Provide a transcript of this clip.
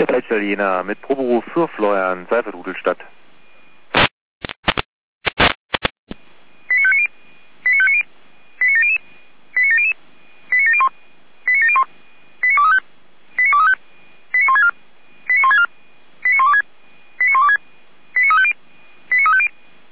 Hier ist der Italiener mit Proberuf für Florian Seiferthudelstadt.